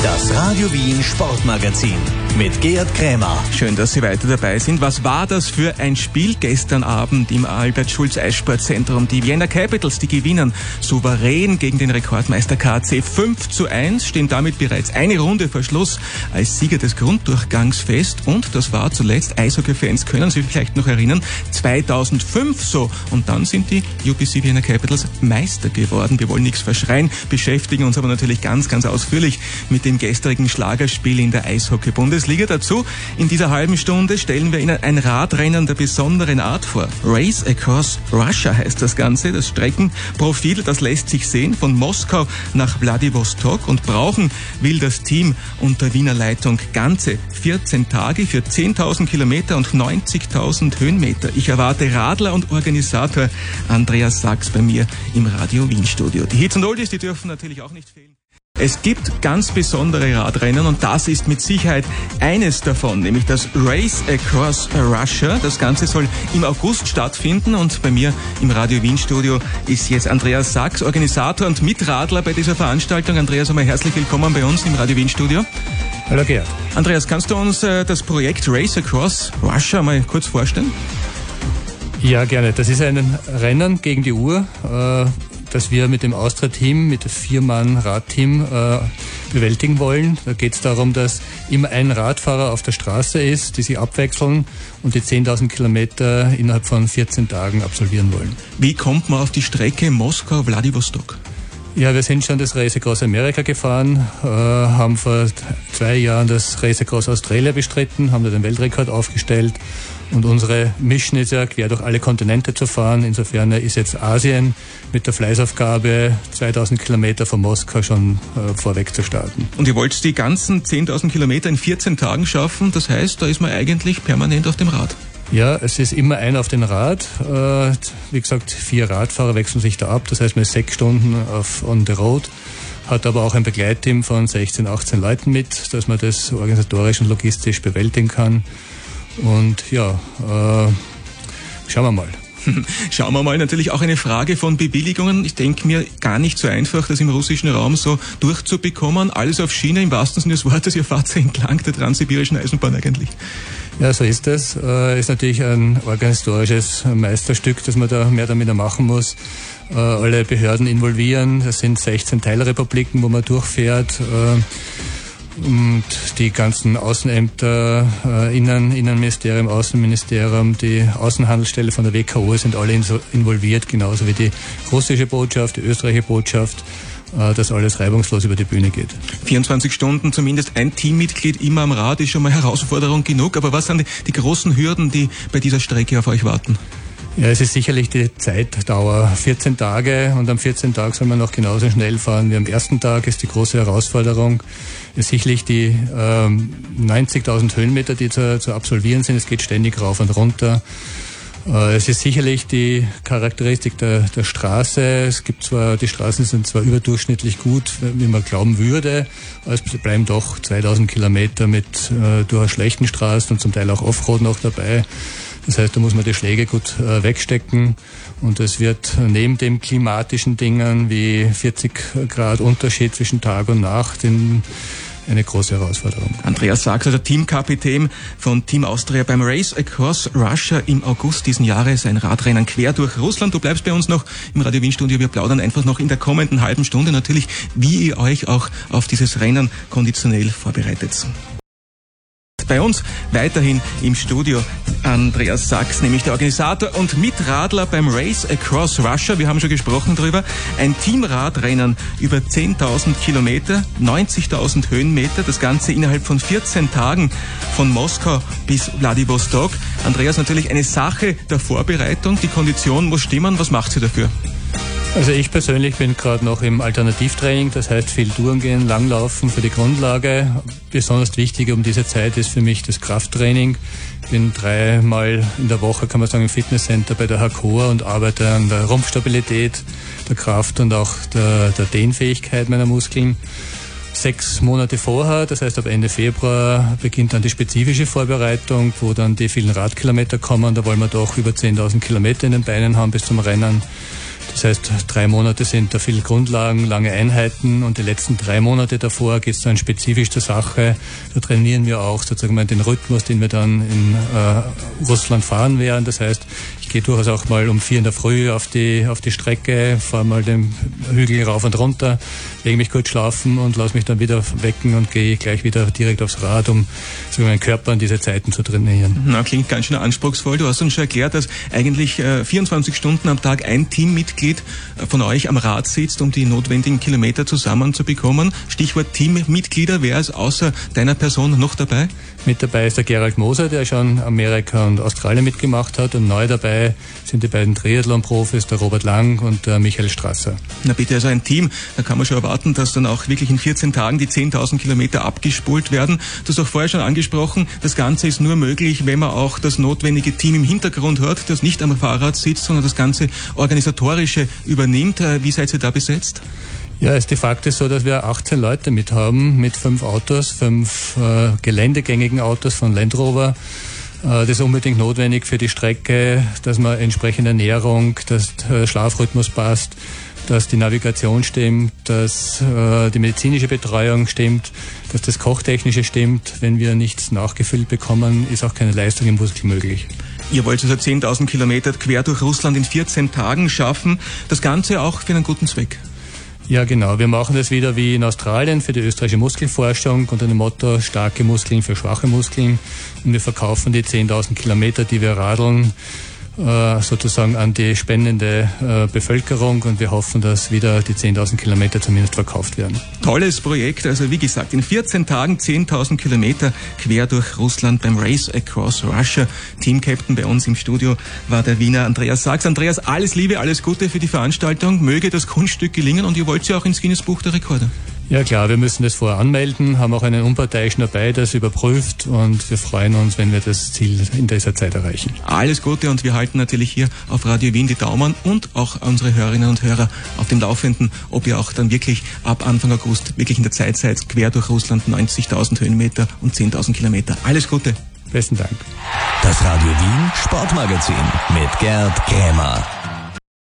Das Radio Wien Sportmagazin mit Gerd Krämer. Schön, dass Sie weiter dabei sind. Was war das für ein Spiel gestern Abend im Albert-Schulz-Eissportzentrum? Die Vienna Capitals, die gewinnen souverän gegen den Rekordmeister KAC 5:1, stehen damit bereits eine Runde vor Schluss als Sieger des Grunddurchgangs fest. Und das war zuletzt, Eishockey-Fans können sich vielleicht noch erinnern, 2005 so. Und dann sind die UBC Vienna Capitals Meister geworden. Wir wollen nichts verschreien, beschäftigen uns aber natürlich ganz, ganz ausführlich mit dem gestrigen Schlagerspiel in der Eishockey-Bundesliga. Dazu in dieser halben Stunde stellen wir Ihnen ein Radrennen der besonderen Art vor. Race Across Russia heißt das Ganze. Das Streckenprofil, das lässt sich sehen von Moskau nach Wladiwostok, und brauchen will das Team unter Wiener Leitung ganze 14 Tage für 10.000 Kilometer und 90.000 Höhenmeter. Ich erwarte Radler und Organisator Andreas Sachs bei mir im Radio Wien Studio. Die Hits und Oldies, die dürfen natürlich auch nicht fehlen. Es gibt ganz besondere Radrennen, und das ist mit Sicherheit eines davon, nämlich das Race Across Russia. Das Ganze soll im August stattfinden, und bei mir im Radio Wien Studio ist jetzt Andreas Sachs, Organisator und Mitradler bei dieser Veranstaltung. Andreas, einmal herzlich willkommen bei uns im Radio Wien Studio. Hallo Gerd. Andreas, kannst du uns das Projekt Race Across Russia mal kurz vorstellen? Ja, gerne. Das ist ein Rennen gegen die Uhr, das wir mit dem Austria-Team, mit dem 4-Mann-Radteam bewältigen wollen. Da geht es darum, dass immer ein Radfahrer auf der Straße ist, die sich abwechseln und die 10.000 Kilometer innerhalb von 14 Tagen absolvieren wollen. Wie kommt man auf die Strecke Moskau-Wladiwostok? Ja, wir sind schon das Race Across America gefahren, haben vor 2 Jahren das Race Across Australia bestritten, haben da den Weltrekord aufgestellt. Und unsere Mission ist ja, quer durch alle Kontinente zu fahren. Insofern ist jetzt Asien mit der Fleißaufgabe, 2000 Kilometer von Moskau schon vorweg zu starten. Und ihr wollt die ganzen 10.000 Kilometer in 14 Tagen schaffen? Das heißt, da ist man eigentlich permanent auf dem Rad. Ja, es ist immer einer auf dem Rad. Wie gesagt, 4 Radfahrer wechseln sich da ab. Das heißt, man ist 6 Stunden on the road. Hat aber auch ein Begleitteam von 16, 18 Leuten mit, dass man das organisatorisch und logistisch bewältigen kann. Und ja, schauen wir mal. Schauen wir mal, natürlich auch eine Frage von Bewilligungen. Ich denke mir, gar nicht so einfach, das im russischen Raum so durchzubekommen. Alles auf Schiene, im wahrsten Sinne des Wortes. Ihr fahrt entlang der transsibirischen Eisenbahn eigentlich. Ja, so ist es. Ist natürlich ein organisatorisches Meisterstück, das man da mehr damit machen muss. Alle Behörden involvieren. Das sind 16 Teilrepubliken, wo man durchfährt. Und die ganzen Außenämter, Innenministerium, Außenministerium, die Außenhandelsstelle von der WKO sind alle involviert, genauso wie die russische Botschaft, die österreichische Botschaft, dass alles reibungslos über die Bühne geht. 24 Stunden zumindest ein Teammitglied immer am Rad ist schon mal Herausforderung genug. Aber was sind die großen Hürden, die bei dieser Strecke auf euch warten? Ja, es ist sicherlich die Zeitdauer. 14 Tage, und am 14. Tag soll man noch genauso schnell fahren wie am ersten Tag, ist die große Herausforderung. Ist sicherlich die 90.000 Höhenmeter, die zu absolvieren sind. Es geht ständig rauf und runter. Es ist sicherlich die Charakteristik der Straße. Es gibt zwar, die Straßen sind zwar überdurchschnittlich gut, wie man glauben würde, aber es bleiben doch 2000 Kilometer mit durchaus schlechten Straßen und zum Teil auch Offroad noch dabei. Das heißt, da muss man die Schläge gut wegstecken, und es wird neben den klimatischen Dingen wie 40 Grad Unterschied zwischen Tag und Nacht eine große Herausforderung. Andreas Sachs, also Teamkapitän von Team Austria beim Race Across Russia im August diesen Jahres, ein Radrennen quer durch Russland. Du bleibst bei uns noch im Radio Wien Studio. Wir plaudern einfach noch in der kommenden halben Stunde natürlich, wie ihr euch auch auf dieses Rennen konditionell vorbereitet. Bei uns weiterhin im Studio Andreas Sachs, nämlich der Organisator und Mitradler beim Race Across Russia. Wir haben schon gesprochen darüber. Ein Teamradrennen über 10.000 Kilometer, 90.000 Höhenmeter. Das Ganze innerhalb von 14 Tagen von Moskau bis Wladiwostok. Andreas, natürlich eine Sache der Vorbereitung. Die Kondition muss stimmen. Was macht sie dafür? Also ich persönlich bin gerade noch im Alternativtraining, das heißt viel Touren gehen, Langlaufen für die Grundlage. Besonders wichtig um diese Zeit ist für mich das Krafttraining. Ich bin 3-mal in der Woche, kann man sagen, im Fitnesscenter bei der HCOA und arbeite an der Rumpfstabilität, der Kraft und auch der Dehnfähigkeit meiner Muskeln. 6 Monate vorher, das heißt ab Ende Februar, beginnt dann die spezifische Vorbereitung, wo dann die vielen Radkilometer kommen. Da wollen wir doch über 10.000 Kilometer in den Beinen haben bis zum Rennen. Das heißt, 3 Monate sind da viel Grundlagen, lange Einheiten und die letzten 3 Monate davor geht es dann spezifisch zur Sache. Da trainieren wir auch sozusagen mal den Rhythmus, den wir dann in Russland fahren werden. Das heißt, ich gehe durchaus auch mal um 4 in der Früh auf die Strecke, fahre mal den Hügel rauf und runter, lege mich kurz schlafen und lasse mich dann wieder wecken und gehe gleich wieder direkt aufs Rad, um so meinen Körper an diese Zeiten zu trainieren. Na, klingt ganz schön anspruchsvoll. Du hast uns schon erklärt, dass eigentlich 24 Stunden am Tag ein Teammitglied von euch am Rad sitzt, um die notwendigen Kilometer zusammenzubekommen. Stichwort Teammitglieder, wer ist außer deiner Person noch dabei? Mit dabei ist der Gerald Moser, der schon Amerika und Australien mitgemacht hat, und neu dabei sind die beiden Triathlon-Profis, der Robert Lang und der Michael Strasser. Na bitte, also ein Team, da kann man schon erwarten, dass dann auch wirklich in 14 Tagen die 10.000 Kilometer abgespult werden. Du hast auch vorher schon angesprochen, das Ganze ist nur möglich, wenn man auch das notwendige Team im Hintergrund hat, das nicht am Fahrrad sitzt, sondern das Ganze Organisatorische übernimmt. Wie seid ihr da besetzt? Ja, es ist de facto so, dass wir 18 Leute mit haben, mit 5 Autos, 5 geländegängigen Autos von Land Rover. Das ist unbedingt notwendig für die Strecke, dass man entsprechende Ernährung, dass der Schlafrhythmus passt, dass die Navigation stimmt, dass die medizinische Betreuung stimmt, dass das Kochtechnische stimmt. Wenn wir nichts nachgefüllt bekommen, ist auch keine Leistung im Muskel möglich. Ihr wollt also 10.000 Kilometer quer durch Russland in 14 Tagen schaffen. Das Ganze auch für einen guten Zweck. Ja, genau. Wir machen das wieder wie in Australien für die österreichische Muskelforschung unter dem Motto starke Muskeln für schwache Muskeln. Und wir verkaufen die 10.000 Kilometer, die wir radeln, sozusagen an die spendende Bevölkerung, und wir hoffen, dass wieder die 10.000 Kilometer zumindest verkauft werden. Tolles Projekt, also wie gesagt, in 14 Tagen 10.000 Kilometer quer durch Russland beim Race Across Russia. Teamcaptain bei uns im Studio war der Wiener Andreas Sachs. Andreas, alles Liebe, alles Gute für die Veranstaltung. Möge das Kunststück gelingen, und ihr wollt ja auch ins Guinness-Buch der Rekorde. Ja klar, wir müssen das vorher anmelden, haben auch einen Unparteiischen dabei, der es überprüft, und wir freuen uns, wenn wir das Ziel in dieser Zeit erreichen. Alles Gute, und wir halten natürlich hier auf Radio Wien die Daumen und auch unsere Hörerinnen und Hörer auf dem Laufenden, ob ihr auch dann wirklich ab Anfang August wirklich in der Zeit seid, quer durch Russland, 90.000 Höhenmeter und 10.000 Kilometer. Alles Gute. Besten Dank. Das Radio Wien Sportmagazin mit Gerd Krämer.